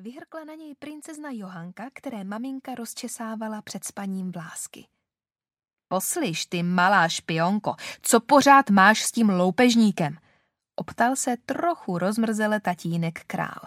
Vyhrkla na něj princezna Johanka, které maminka rozčesávala před spaním vlásky. Poslyš, ty malá špionko, co pořád máš s tím loupežníkem? Optal se trochu rozmrzele tatínek král.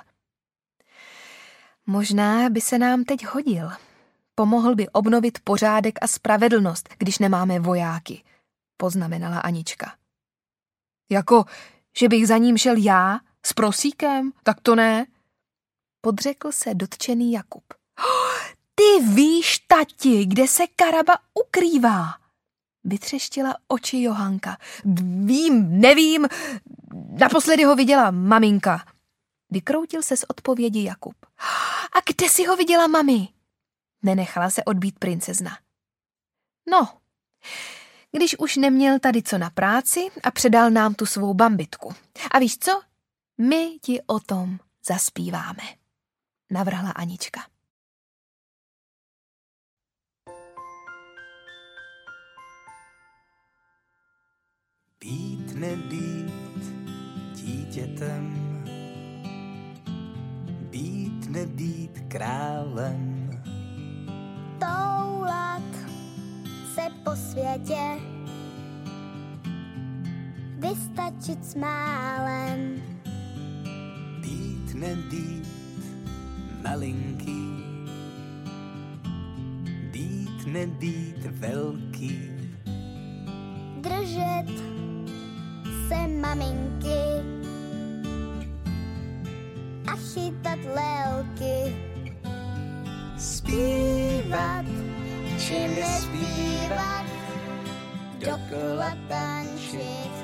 Možná by se nám teď hodil. Pomohl by obnovit pořádek a spravedlnost, když nemáme vojáky, poznamenala Anička. Jako, že bych za ním šel já, s prosíkem, tak to ne, podřekl se dotčený Jakub. Ty víš, tati, kde se Karaba ukrývá? Vytřeštila oči Johanka. Vím, nevím, naposledy ho viděla maminka. Vykroutil se z odpovědi Jakub. A kde si ho viděla mami? Nenechala se odbít princezna. No, když už neměl tady co na práci a předal nám tu svou bambitku. A víš co? My ti o tom zaspíváme, navrhla Anička. Být nebýt dítětem, být nebýt králem, toulat se po světě, vystačit s málem, být nebýt malinký, být nebýt velký, držet se maminky a chytat lelky, zpívat či nespívat, dokola tančit.